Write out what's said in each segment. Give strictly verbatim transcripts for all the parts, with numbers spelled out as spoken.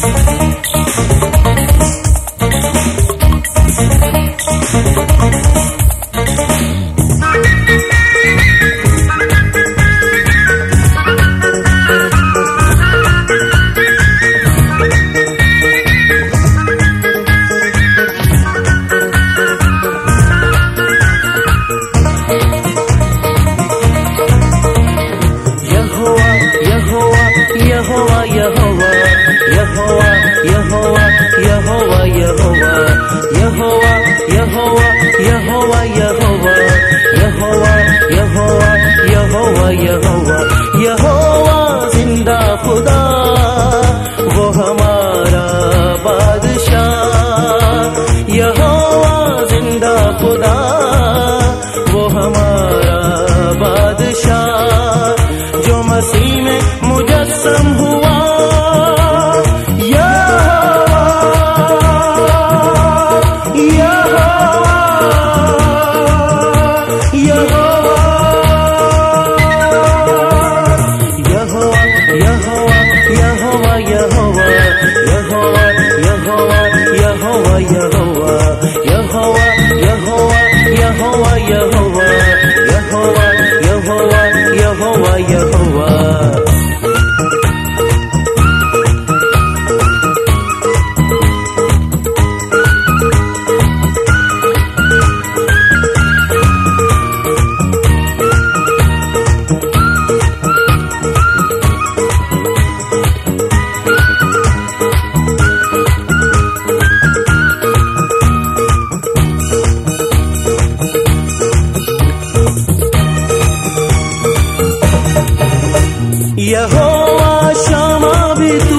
यहोवा शमा भी तू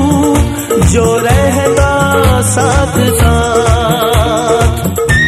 जो रहता साथ साथ,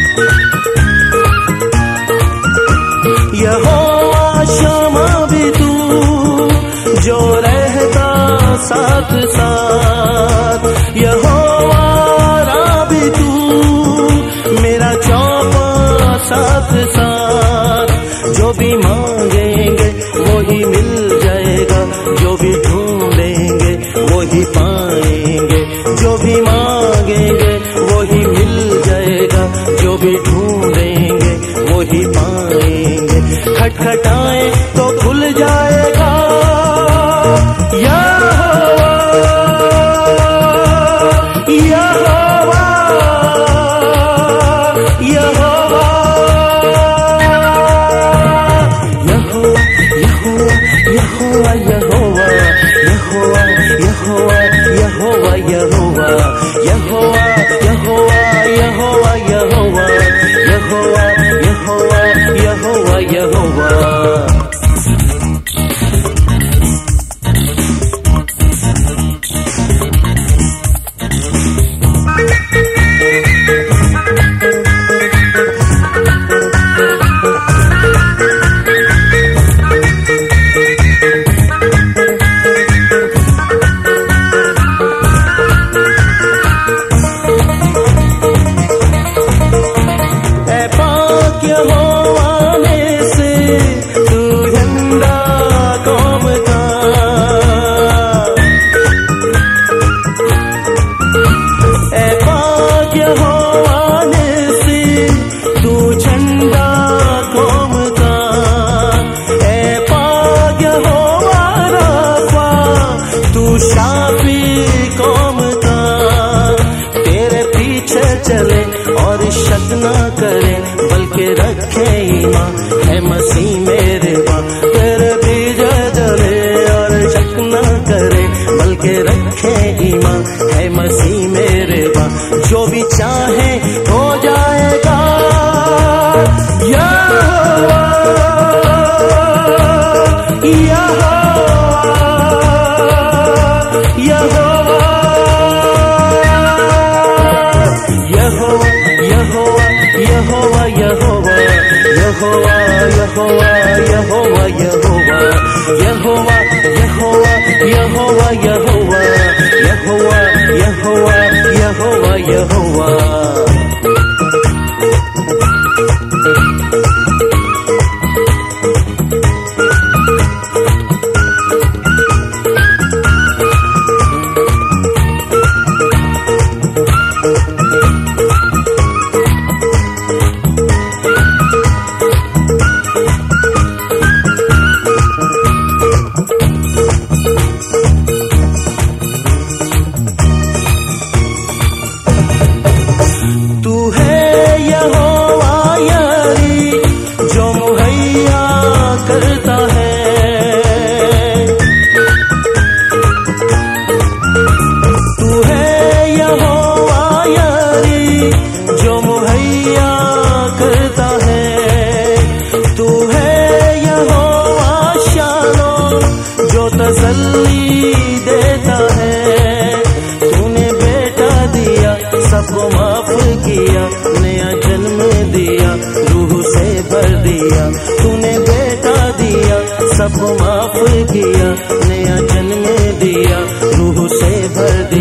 यहोवा शमा भी तू जो रहता साथ साथ, यहोवा राबी तू मेरा चौपा साथ साथ। जो भी मांगेंगे वही मिल जाएगा, जो भी ढूंढेंगे वही पाएंगे। जो भी मांगेंगे वही मिल जाएगा, जो भी ढूंढेंगे वही पाएंगे। खटखटाएं तो खुल जाएगा, यहोवा यहोवा यहोवा यहोवा यहोवा यहोवा यहोवा यहोवा यहोवा यहोवा यहोवा यहोवा यहोवा यहोवा यहोवा यहोवा यहोवा। चले और शक ना करे बल्कि रखे ईमान, है मसीह मेरे माँ। तेरे पीछे चले और शक ना करे बल्कि रखे ईमान, है मसीह मेरे माँ। जो भी चाहे हो जाएगा, यहोवा यहोवा यहोवा यहोवा यहोवा यहोवा यहोवा यहोवा यहोवा यहोवा यहोवा यहोवा यहोवा यहोवा यहोवा यहोवा यहोवा यहोवा।